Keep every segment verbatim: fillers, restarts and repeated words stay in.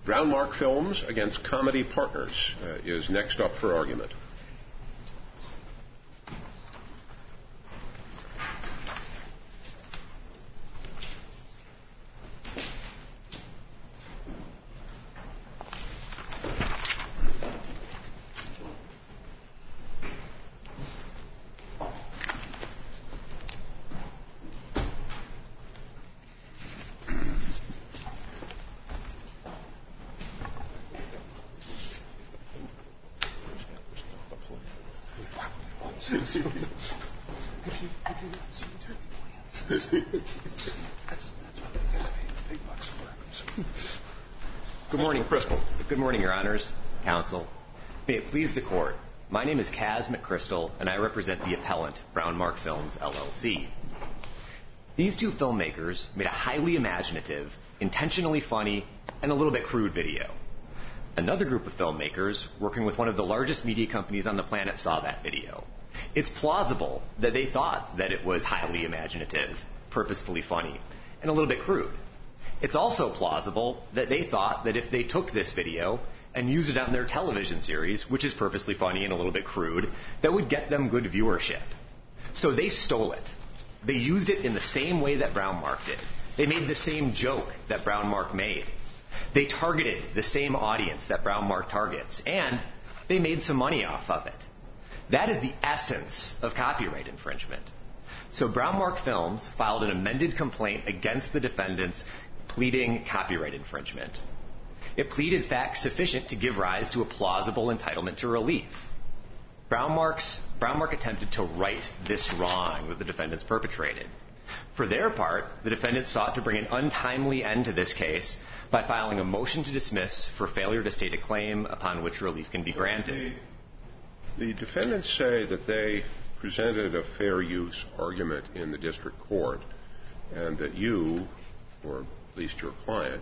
Brownmark Films against Comedy Partners uh, is next up for argument. Good morning, Crystal. Good morning, Your Honors, Counsel. May it please the Court, my name is Kaz McChrystal, and I represent the appellant, Brownmark Films, L L C. These two filmmakers made a highly imaginative, intentionally funny, and a little bit crude video. Another group of filmmakers, working with one of the largest media companies on the planet, saw that video. It's plausible that they thought that it was highly imaginative, purposefully funny, and a little bit crude. It's also plausible that they thought that if they took this video and used it on their television series, which is purposely funny and a little bit crude, that would get them good viewership. So they stole it. They used it in the same way that Brownmark did. They made the same joke that Brownmark made. They targeted the same audience that Brownmark targets, and they made some money off of it. That is the essence of copyright infringement. So Brownmark Films filed an amended complaint against the defendants pleading copyright infringement. It pleaded facts sufficient to give rise to a plausible entitlement to relief. Brownmark's, Brownmark attempted to right this wrong that the defendants perpetrated. For their part, the defendants sought to bring an untimely end to this case by filing a motion to dismiss for failure to state a claim upon which relief can be granted. The, the defendants say that they presented a fair use argument in the district court and that you, or at least your client,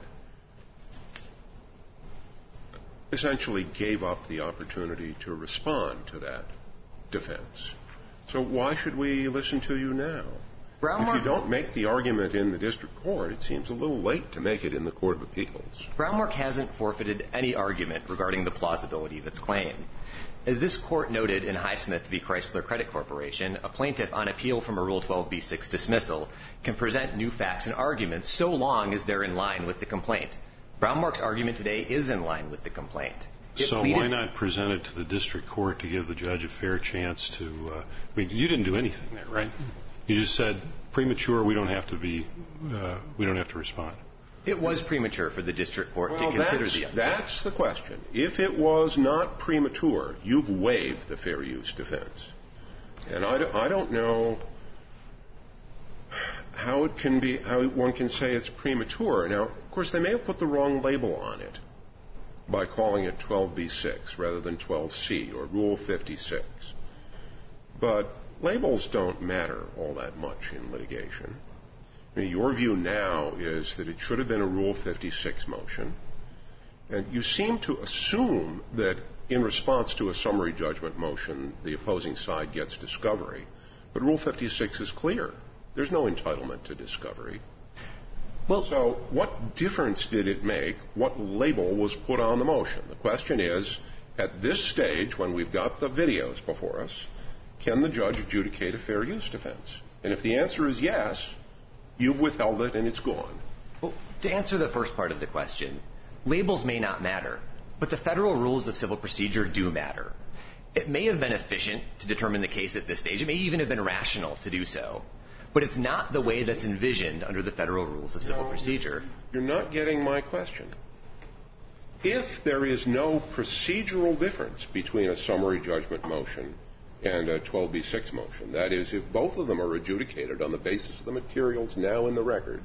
essentially gave up the opportunity to respond to that defense. So why should we listen to you now? Brownmark, if you don't make the argument in the district court, it seems a little late to make it in the Court of Appeals. Brownmark hasn't forfeited any argument regarding the plausibility of its claim. As this court noted in Highsmith v. Chrysler Credit Corporation, a plaintiff on appeal from a Rule twelve b six dismissal can present new facts and arguments so long as they're in line with the complaint. Brownmark's argument today is in line with the complaint. It so why not present it to the district court to give the judge a fair chance to... Uh, I mean, you didn't do anything there, right? You just said, premature, we don't have to be... Uh, we don't have to respond. It was premature for the district court well, to consider that's, the... That's the question. If it was not premature, you've waived the fair use defense. And I don't, I don't know how it can be, how one can say it's premature. Now, of course, they may have put the wrong label on it by calling it twelve b six rather than twelve c or Rule fifty-six. But labels don't matter all that much in litigation. I mean, your view now is that it should have been a Rule fifty-six motion, and you seem to assume that in response to a summary judgment motion, the opposing side gets discovery. But Rule fifty-six is clear. There's no entitlement to discovery. Well, so what difference did it make what label was put on the motion? The question is, at this stage, when we've got the videos before us, can the judge adjudicate a fair use defense? And if the answer is yes, you've withheld it and it's gone. Well, to answer the first part of the question, labels may not matter, but the federal rules of civil procedure do matter. It may have been efficient to determine the case at this stage. It may even have been rational to do so. But it's not the way that's envisioned under the federal rules of civil no, procedure. You're not getting my question. If there is no procedural difference between a summary judgment motion and a twelve b six motion, that is, if both of them are adjudicated on the basis of the materials now in the record,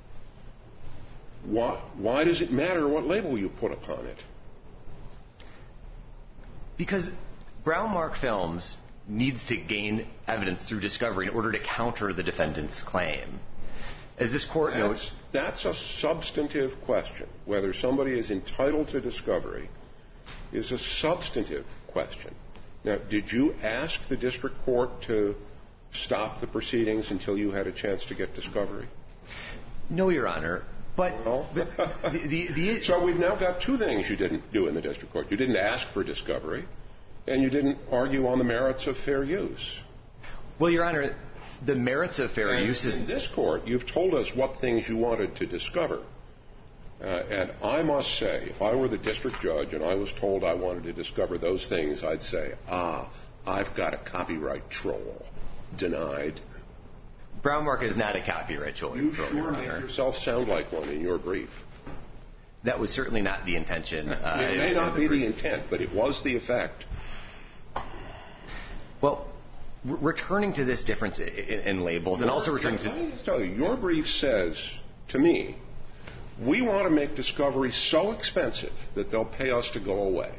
why, why does it matter what label you put upon it? Because Brownmark Films needs to gain evidence through discovery in order to counter the defendant's claim. As this court that's, notes... That's a substantive question. Whether somebody is entitled to discovery is a substantive question. Now, did you ask the district court to stop the proceedings until you had a chance to get discovery? No, Your Honor. But, well, but the, the, the, so we've now got two things you didn't do in the district court. You didn't ask for discovery, and you didn't argue on the merits of fair use. Well, Your Honor, the merits of fair and use is... In this court, you've told us what things you wanted to discover. Uh, and I must say, if I were the district judge and I was told I wanted to discover those things, I'd say, ah, I've got a copyright troll. Denied. Brownmark is not a copyright troll. You troll, sure make yourself sound like one in your brief. That was certainly not the intention. Uh, it may not be the intent, but it was the effect. Well, r- returning to this difference in, in labels, your, and also returning to... Let me just tell you, your brief says to me, we want to make discovery so expensive that they'll pay us to go away.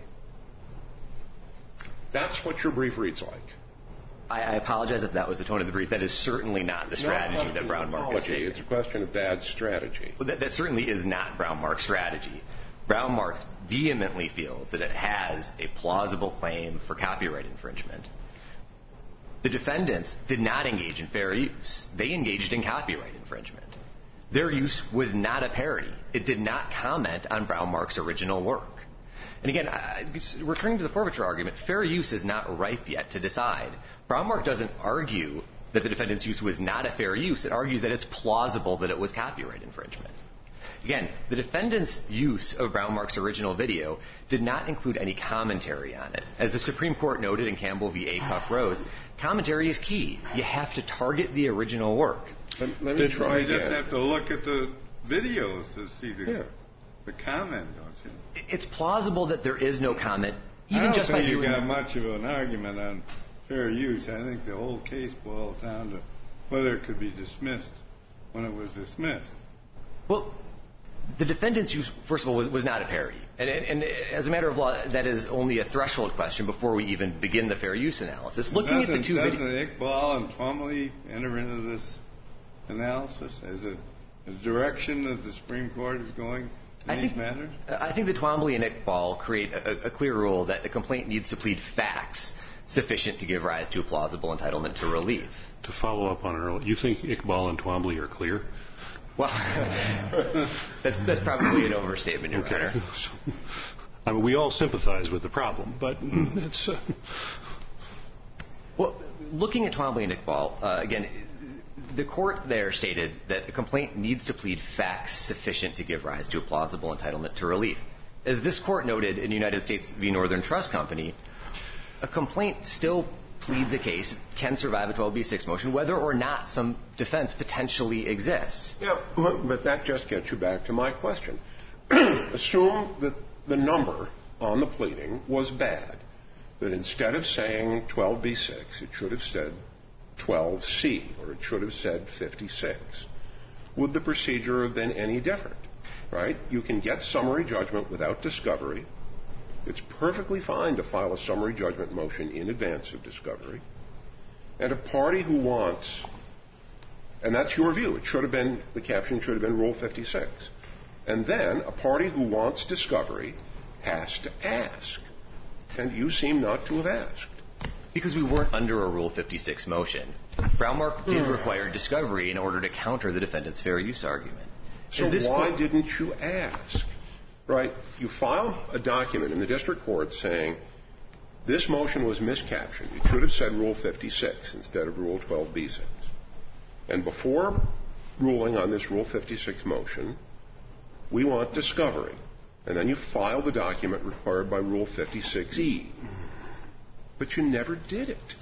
That's what your brief reads like. I, I apologize if that was the tone of the brief. That is certainly not the strategy not that Brownmark is taking. It's a question of bad strategy. Well, that, that certainly is not Brownmark's strategy. Brownmark vehemently feels that it has a plausible claim for copyright infringement. The defendants did not engage in fair use. They engaged in copyright infringement. Their use was not a parody. It did not comment on Brownmark's original work. And again, I, returning to the forfeiture argument, fair use is not ripe yet to decide. Brownmark doesn't argue that the defendant's use was not a fair use. It argues that it's plausible that it was copyright infringement. Again, the defendant's use of Brownmark's original video did not include any commentary on it. As the Supreme Court noted in Campbell v. Acuff Rose, commentary is key. You have to target the original work. Let, let me try You again. just have to look at the videos to see the, yeah. the comment, don't you? It's plausible that there is no comment, even I don't just think by you doing... got much of an argument on fair use. I think the whole case boils down to whether it could be dismissed when it was dismissed. Well, the defendant's use, first of all, was, was not a parody. And, and, and as a matter of law, that is only a threshold question before we even begin the fair use analysis. Looking doesn't, at the two doesn't videos... Iqbal and Twombly enter into this analysis as a, a direction that the Supreme Court is going in I these think, matters? I think that Twombly and Iqbal create a, a clear rule that the complaint needs to plead facts sufficient to give rise to a plausible entitlement to relief. To follow up on earlier, you think Iqbal and Twombly are clear? Well, that's, that's probably an overstatement, Your okay. Honor. I mean, we all sympathize with the problem, but it's... Uh... Well, looking at Twombly and Iqbal, uh, again, the court there stated that a complaint needs to plead facts sufficient to give rise to a plausible entitlement to relief. As this court noted in United States v. Northern Trust Company, a complaint still pleads a case, can survive a twelve B six motion, whether or not some defense potentially exists. Yeah, but that just gets you back to my question. Assume that the number on the pleading was bad, that instead of saying twelve B six, it should have said twelve C, or it should have said fifty-six. Would the procedure have been any different? Right? You can get summary judgment without discovery. It's perfectly fine to file a summary judgment motion in advance of discovery. And a party who wants, and that's your view, it should have been, the caption should have been Rule fifty-six. And then a party who wants discovery has to ask. And you seem not to have asked. Because we weren't under a Rule fifty-six motion. Brownmark did require discovery in order to counter the defendant's fair use argument. So why court- didn't you ask? Right? You file a document in the district court saying this motion was miscaptioned. It should have said Rule fifty-six instead of Rule twelve B six. And before ruling on this Rule fifty-six motion, we want discovery. And then you file the document required by Rule fifty-six E. But you never did it.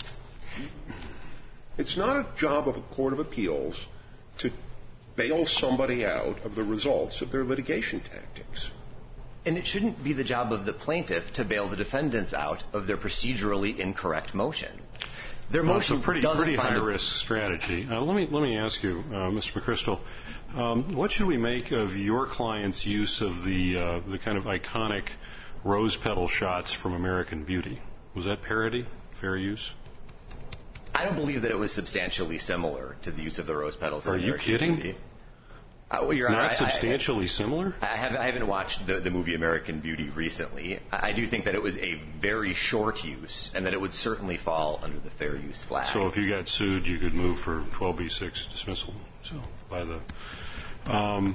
It's not a job of a court of appeals to bail somebody out of the results of their litigation tactics. And it shouldn't be the job of the plaintiff to bail the defendants out of their procedurally incorrect motion. Their well, motion it's a pretty, doesn't pretty find high-risk strategy. Uh, let me let me ask you, uh, Mister McChrystal, um, what should we make of your client's use of the uh, the kind of iconic rose petal shots from American Beauty? Was that parody, fair use? I don't believe that it was substantially similar to the use of the rose petals. Are in you American kidding? Beauty. Uh, Your Not Honor, substantially I, I, similar? I, have, I haven't watched the, the movie American Beauty recently. I, I do think that it was a very short use and that it would certainly fall under the fair use flag. So if you got sued, you could move for twelve B six dismissal. So by the, um,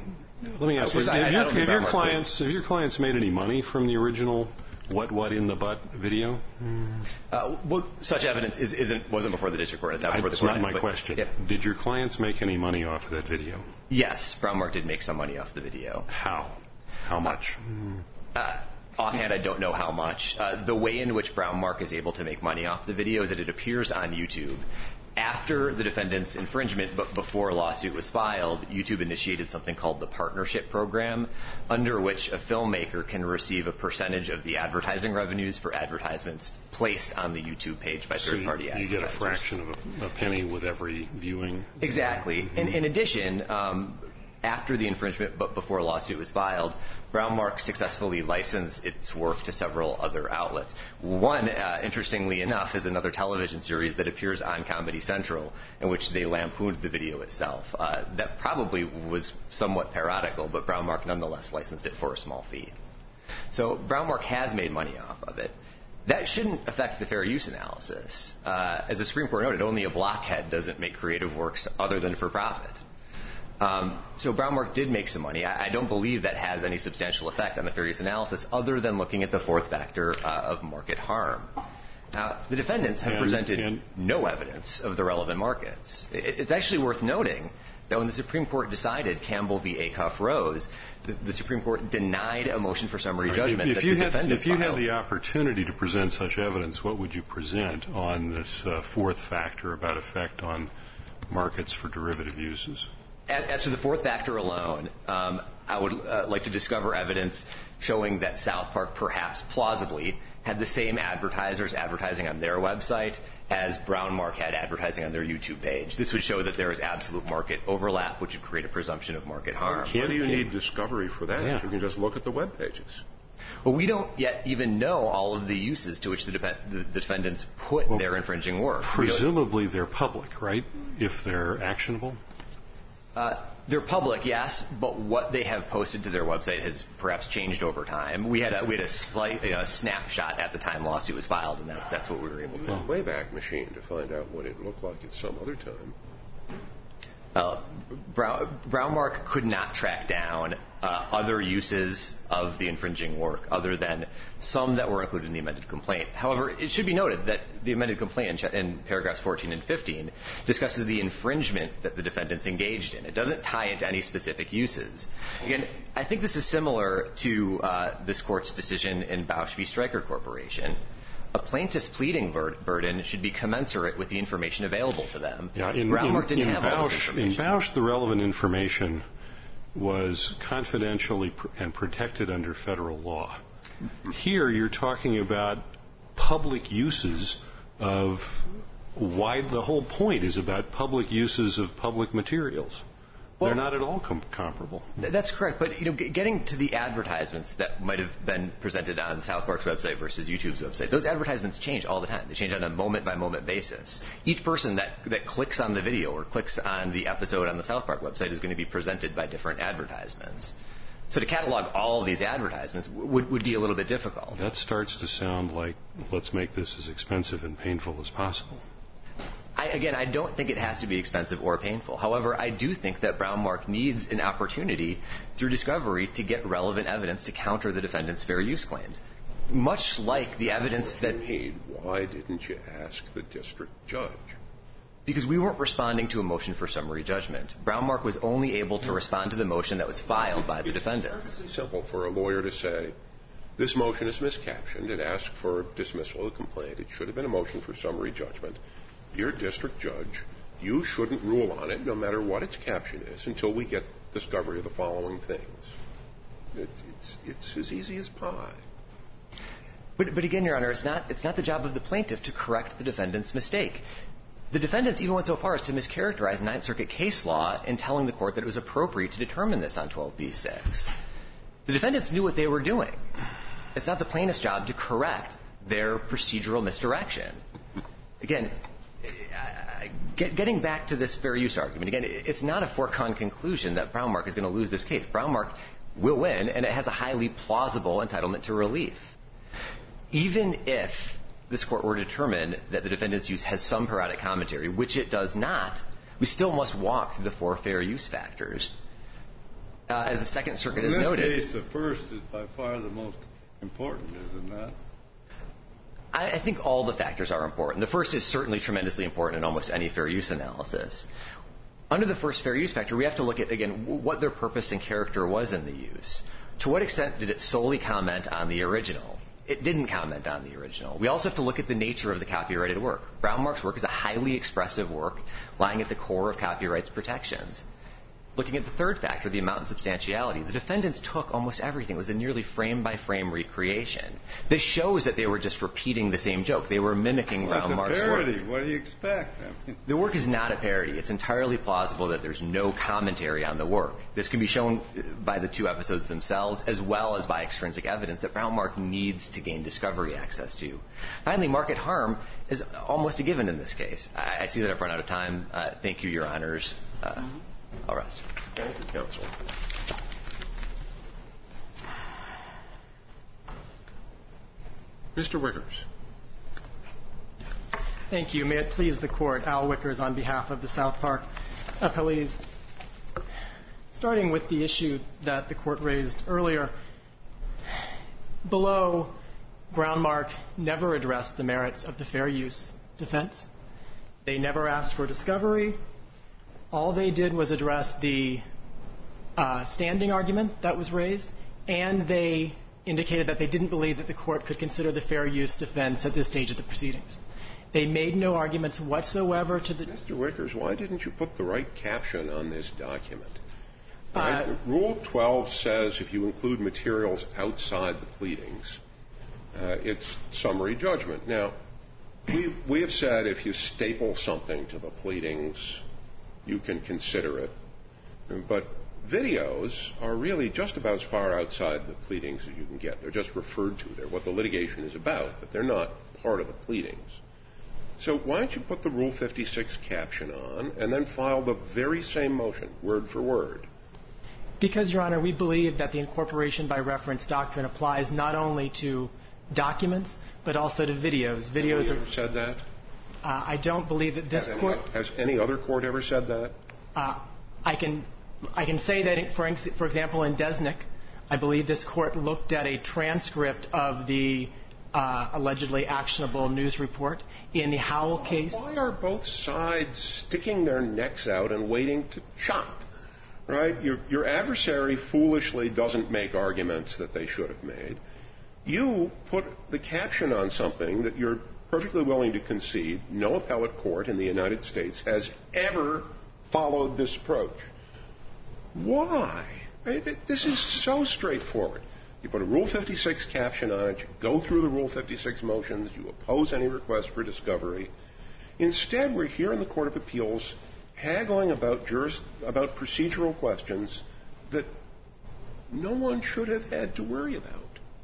Let me ask you, have, I, your, I have, your clients, have your clients made any money from the original What What in the Butt video? Uh, well, such evidence is, isn't, wasn't before the district court. It's not, before That's the court not my but, question. Yeah. Did your clients make any money off of that video? Yes, Brownmark did make some money off the video. How? How much? Uh, offhand, I don't know how much. Uh, the way in which Brownmark is able to make money off the video is that it appears on YouTube. After the defendant's infringement, but before a lawsuit was filed, YouTube initiated something called the Partnership Program, under which a filmmaker can receive a percentage of the advertising revenues for advertisements placed on the YouTube page by third-party advertisers. You get a fraction of a, a penny with every viewing? Exactly. Mm-hmm. In, in addition, um, after the infringement, but before a lawsuit was filed, Brownmark successfully licensed its work to several other outlets. One, uh, interestingly enough, is another television series that appears on Comedy Central, in which they lampooned the video itself. Uh, that probably was somewhat parodical, but Brownmark nonetheless licensed it for a small fee. So Brownmark has made money off of it. That shouldn't affect the fair use analysis. Uh, as the Supreme Court noted, only a blockhead doesn't make creative works other than for profit. Um, so Brownmark did make some money. I, I don't believe that has any substantial effect on the fair use analysis other than looking at the fourth factor uh, of market harm. Now, the defendants have and, presented and no evidence of the relevant markets. It, it's actually worth noting that when the Supreme Court decided Campbell v. Acuff-Rose, the, the Supreme Court denied a motion for summary judgment if that you the had, defendant If you filed. had the opportunity to present such evidence, what would you present on this uh, fourth factor about effect on markets for derivative uses? As to the fourth factor alone, um, I would uh, like to discover evidence showing that South Park perhaps plausibly had the same advertisers advertising on their website as Brownmark had advertising on their YouTube page. This would show that there is absolute market overlap, which would create a presumption of market harm. Why do you need discovery for that? Yeah. You can just look at the web pages. Well, we don't yet even know all of the uses to which the, de- the defendants put well, their infringing work. Presumably they're public, right, if they're actionable? Uh, they're public, yes, but what they have posted to their website has perhaps changed over time. We had a, we had a slight uh, snapshot at the time lawsuit was filed, and that, that's what we were able to do. A Wayback Machine to find out what it looked like at some other time. Uh, Brown, Brownmark could not track down uh, other uses of the infringing work other than some that were included in the amended complaint. However, it should be noted that the amended complaint in, in paragraphs fourteen and fifteen discusses the infringement that the defendants engaged in. It doesn't tie into any specific uses. Again, I think this is similar to uh, this court's decision in Bausch v. Stryker Corporation. A plaintiff's pleading bur- burden should be commensurate with the information available to them. Yeah, in, Brownmark in, didn't in have Bausch, all this information. In Bausch, the relevant information was confidentially pr- and protected under federal law. Here, you're talking about public uses of why the whole point is about public uses of public materials. Well, they're not at all com- comparable. Th- that's correct, but you know, g- getting to the advertisements that might have been presented on South Park's website versus YouTube's website, those advertisements change all the time. They change on a moment-by-moment basis. Each person that, that clicks on the video or clicks on the episode on the South Park website is going to be presented by different advertisements. So to catalog all of these advertisements w- would, would be a little bit difficult. That starts to sound like, let's make this as expensive and painful as possible. I, again, I don't think it has to be expensive or painful. However, I do think that Brownmark needs an opportunity through discovery to get relevant evidence to counter the defendant's fair use claims. Much like the evidence that... Need, why didn't you ask the district judge? Because we weren't responding to a motion for summary judgment. Brownmark was only able to respond to the motion that was filed by the defendants. It's simple for a lawyer to say, this motion is miscaptioned and ask for dismissal of the complaint. It should have been a motion for summary judgment. Dear district judge, you shouldn't rule on it no matter what its caption is until we get discovery of the following things. It, it's, it's as easy as pie. But, but again, Your Honor, it's not, it's not the job of the plaintiff to correct the defendant's mistake. The defendants even went so far as to mischaracterize Ninth Circuit case law in telling the court that it was appropriate to determine this on twelve b six. The defendants knew what they were doing. It's not the plaintiff's job to correct their procedural misdirection. Again, Get, getting back to this fair use argument, again, it's not a foregone conclusion that Brownmark is going to lose this case. Brownmark will win, and it has a highly plausible entitlement to relief. Even if this court were to determine that the defendant's use has some parodic commentary, which it does not, we still must walk through the four fair use factors. uh, as the Second Circuit In has this noted. case, the first is by far the most important, is it not? I, I think all the factors are important. The first is certainly tremendously important in almost any fair use analysis. Under the first fair use factor, we have to look at, again, what their purpose and character was in the use. To what extent did it solely comment on the original? It didn't comment on the original. We also have to look at the nature of the copyrighted work. Brown Mark's work is a highly expressive work lying at the core of copyright's protections. Looking at the third factor, the amount and substantiality, the defendants took almost everything. It was a nearly frame-by-frame recreation. This shows that they were just repeating the same joke. They were mimicking well, Brown Mark's work. It's a parody. What do you expect? I mean, the work is not a parody. It's entirely plausible that there's no commentary on the work. This can be shown by the two episodes themselves, as well as by extrinsic evidence that Brown Mark needs to gain discovery access to. Finally, market harm is almost a given in this case. I, I see that I've run out of time. Uh, thank you, Your Honors. Uh, I'll rest. Thank you, counsel. Mister Wickers. Thank you. May it please the Court, Al Wickers on behalf of the South Park appellees. Starting with the issue that the Court raised earlier, below, Brown Mark never addressed the merits of the fair use defense. They never asked for discovery. All they did was address the uh, standing argument that was raised, and they indicated that they didn't believe that the Court could consider the fair use defense at this stage of the proceedings. They made no arguments whatsoever to the... Mister Wickers, why didn't you put the right caption on this document? Right? Uh, Rule twelve says if you include materials outside the pleadings, uh, it's summary judgment. Now, we, we have said if you staple something to the pleadings, you can consider it. But videos are really just about as far outside the pleadings as you can get. They're just referred to. They're what the litigation is about, but they're not part of the pleadings. So why don't you put the Rule fifty-six caption on and then file the very same motion, word for word? Because, Your Honor, we believe that the incorporation by reference doctrine applies not only to documents, but also to videos. Videos Have you are... ever said that? Uh, I don't believe that this has Court... Any, has any other court ever said that? Uh, I can I can say that, for, ex- for example, in Desnick, I believe this Court looked at a transcript of the uh, allegedly actionable news report. In the Howell case... Why are both sides sticking their necks out and waiting to chop? Right? Your, your adversary foolishly doesn't make arguments that they should have made. You put the caption on something that you're perfectly willing to concede no appellate court in the United States has ever followed this approach. Why? This is so straightforward. You put a Rule fifty-six caption on it, you go through the Rule fifty-six motions, you oppose any request for discovery. Instead, we're here in the Court of Appeals haggling about, juris, about procedural questions that no one should have had to worry about.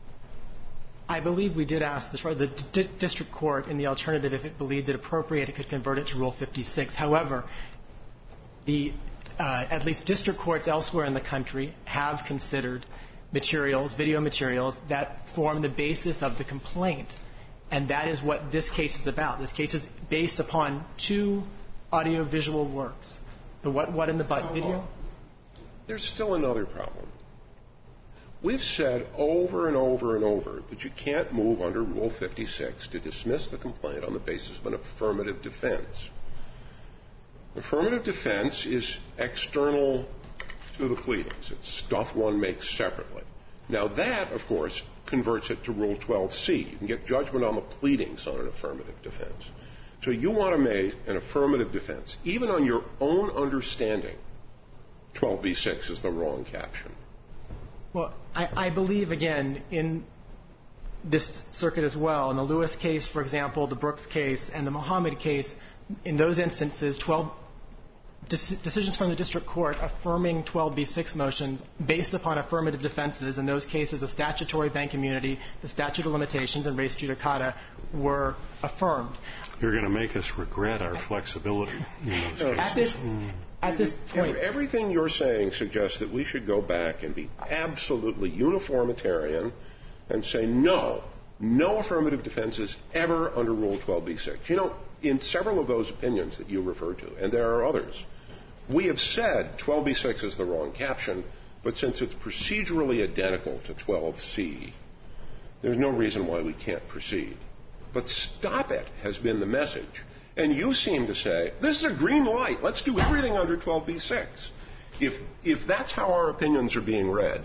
I believe we did ask the, the d- district court in the alternative, if it believed it appropriate, it could convert it to Rule fifty-six. However, the, uh, at least district courts elsewhere in the country have considered materials, video materials, that form the basis of the complaint. And that is what this case is about. This case is based upon two audiovisual works, the What, What, and the But video. There's still another problem. We've said over and over and over that you can't move under Rule fifty-six to dismiss the complaint on the basis of an affirmative defense. Affirmative defense is external to the pleadings. It's stuff one makes separately. Now that, of course, converts it to Rule twelve C. You can get judgment on the pleadings on an affirmative defense. So you want to make an affirmative defense. Even on your own understanding, twelve B six is the wrong caption. Well, I, I believe, again, in this circuit as well, in the Lewis case, for example, the Brooks case, and the Muhammad case, in those instances, twelve decisions from the district court affirming twelve B six motions based upon affirmative defenses. In those cases, the statutory bank immunity, the statute of limitations, and res judicata were affirmed. You're going to make us regret our flexibility in those cases. At this, mm. at this point... Everything you're saying suggests that we should go back and be absolutely uniformitarian and say no, no affirmative defenses ever under Rule twelve B six. You know, in several of those opinions that you refer to, and there are others, we have said twelve B six is the wrong caption, But since it's procedurally identical to twelve C, there's no reason why we can't proceed. But stop it has been the message. And you seem to say, this is a green light. Let's do everything under twelve B six. If, if that's how our opinions are being read.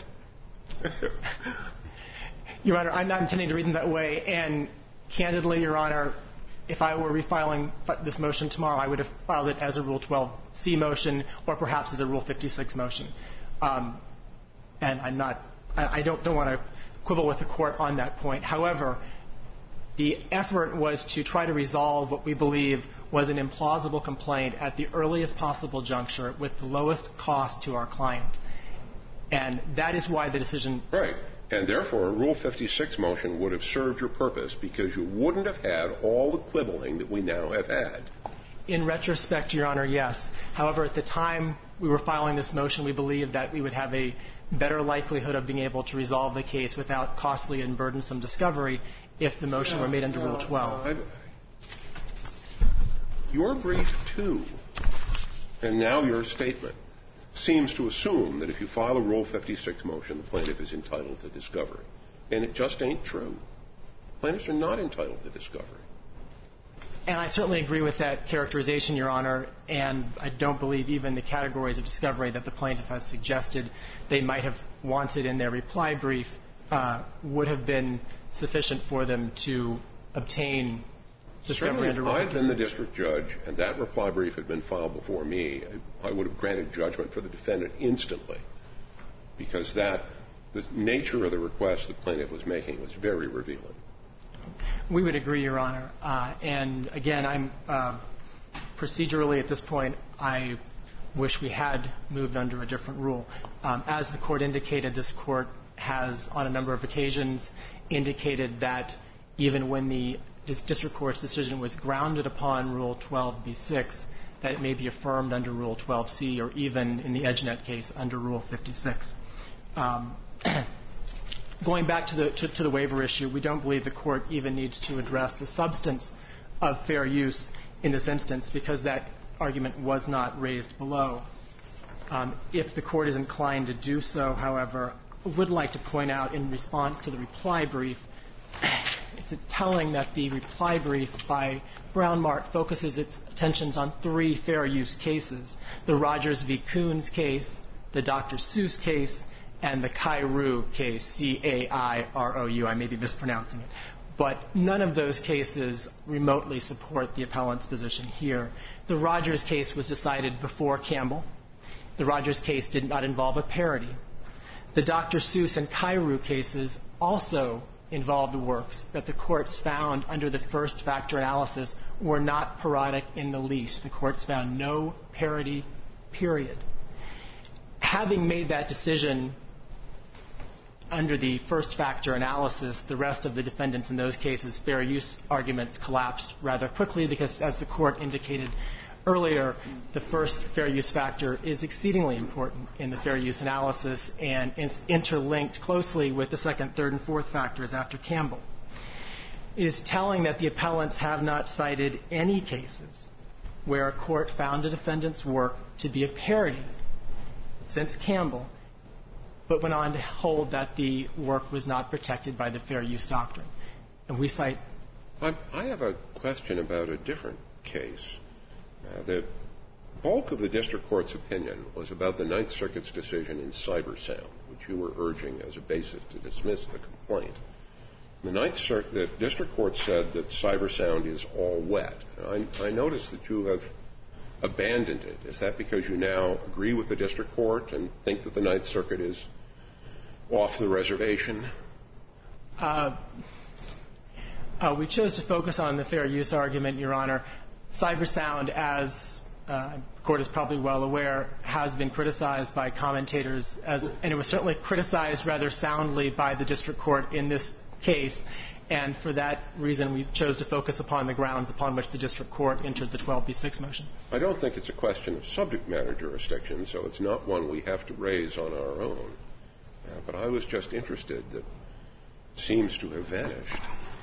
Your Honor, I'm not intending to read them that way. And candidly, Your Honor, if I were refiling this motion tomorrow, I would have filed it as a Rule twelve C motion or perhaps as a Rule fifty-six motion. Um, and I'm not, I, I don't, don't want to quibble with the Court on that point. However, the effort was to try to resolve what we believe was an implausible complaint at the earliest possible juncture with the lowest cost to our client. And that is why the decision... Right. And therefore, a Rule fifty-six motion would have served your purpose because you wouldn't have had all the quibbling that we now have had. In retrospect, Your Honor, yes. However, at the time we were filing this motion, we believed that we would have a better likelihood of being able to resolve the case without costly and burdensome discovery if the motion no, were made under no, Rule twelve. No, your brief, too, and now your statement, seems to assume that if you file a Rule fifty-six motion, the plaintiff is entitled to discovery. And it just ain't true. Plaintiffs are not entitled to discovery. And I certainly agree with that characterization, Your Honor, and I don't believe even the categories of discovery that the plaintiff has suggested they might have wanted in their reply brief uh, would have been sufficient for them to obtain discovery under Rule fifty-six. If I had been the district judge and that reply brief had been filed before me, I would have granted judgment for the defendant instantly because that, the nature of the request the plaintiff was making was very revealing. We would agree, Your Honor. Uh, and again, I'm uh, procedurally at this point, I wish we had moved under a different rule. Um, as the Court indicated, this Court has on a number of occasions indicated that even when the district court's decision was grounded upon Rule twelve B six, that it may be affirmed under Rule twelve C or even in the EdgeNet case under Rule fifty-six. Um, Going back to the, to, to the waiver issue, we don't believe the Court even needs to address the substance of fair use in this instance because that argument was not raised below. Um, if the Court is inclined to do so, however, I would like to point out in response to the reply brief, it's telling that the reply brief by Brown-Mart focuses its attentions on three fair use cases, the Rogers v. Coons case, the Doctor Seuss case, and the Cairou case, C A I R O U. I may be mispronouncing it. But none of those cases remotely support the appellant's position here. The Rogers case was decided before Campbell. The Rogers case did not involve a parody. The Doctor Seuss and Cairou cases also involved works that the courts found under the first factor analysis were not parodic in the least. The courts found no parody, period. Having made that decision under the first factor analysis, the rest of the defendants in those cases' fair use arguments collapsed rather quickly because, as the Court indicated earlier, the first fair use factor is exceedingly important in the fair use analysis and is interlinked closely with the second, third, and fourth factors after Campbell. It is telling that the appellants have not cited any cases where a court found a defendant's work to be a parody since Campbell, but went on to hold that the work was not protected by the fair use doctrine. And we cite... I, I have a question about a different case. Uh, the bulk of the district court's opinion was about the Ninth Circuit's decision in Cybersound, which you were urging as a basis to dismiss the complaint. The Ninth Circuit, the district court said that Cybersound is all wet. I, I notice that you have abandoned it. Is that because you now agree with the district court and think that the Ninth Circuit is off the reservation? Uh, uh, we chose to focus on the fair use argument, Your Honor. Cybersound, as uh, the Court is probably well aware, has been criticized by commentators, as, and it was certainly criticized rather soundly by the district court in this case. And for that reason, we chose to focus upon the grounds upon which the district court entered the twelve B six motion. I don't think it's a question of subject matter jurisdiction, so it's not one we have to raise on our own. Uh, but I was just interested that it seems to have vanished.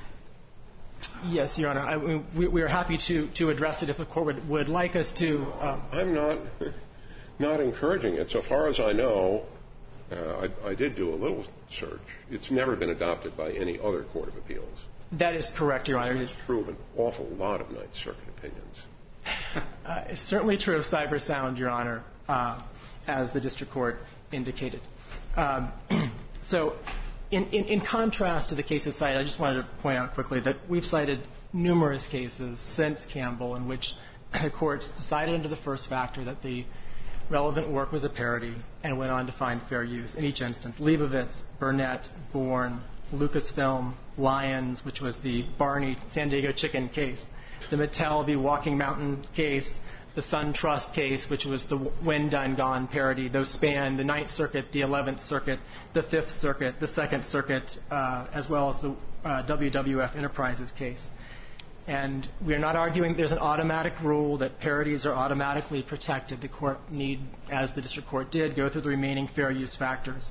Yes, Your Honor. I, we, we are happy to, to address it if the court would, would like us to. Uh, I'm not not encouraging it. So far as I know, Uh, I, I did do a little search. It's never been adopted by any other court of appeals. That is correct, Your Honor. It's true of an awful lot of Ninth Circuit opinions. Uh, it's certainly true of Cyber Sound, Your Honor, uh, as the district court indicated. Um, so in, in, in contrast to the cases cited, I just wanted to point out quickly that we've cited numerous cases since Campbell in which the courts decided under the first factor that the relevant work was a parody and went on to find fair use in each instance. Leibovitz, Burnett, Bourne, Lucasfilm, Lyons, which was the Barney San Diego Chicken case, the Mattel v. Walking Mountain case, the Sun Trust case, which was the When Done Gone parody. Those span the Ninth Circuit, the Eleventh Circuit, the Fifth Circuit, the Second Circuit, uh, as well as the uh, W W F Enterprises case. And we are not arguing there's an automatic rule that parodies are automatically protected. The court need, as the district court did, go through the remaining fair use factors.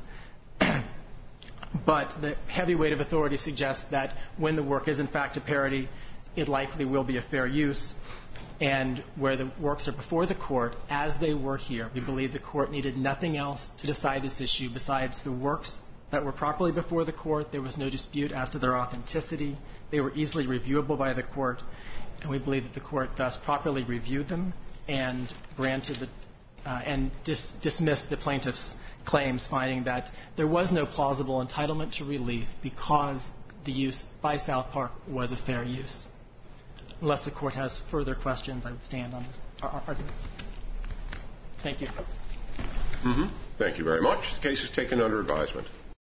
But the heavy weight of authority suggests that when the work is in fact a parody, it likely will be a fair use. And where the works are before the court, as they were here, we believe the court needed nothing else to decide this issue besides the works that were properly before the court. There was no dispute as to their authenticity. They were easily reviewable by the court. And we believe that the court thus properly reviewed them and granted the, uh, and dis- dismissed the plaintiff's claims, finding that there was no plausible entitlement to relief because the use by South Park was a fair use. Unless the court has further questions, I would stand on our arguments. Thank you. Mm-hmm. Thank you very much. The case is taken under advisement.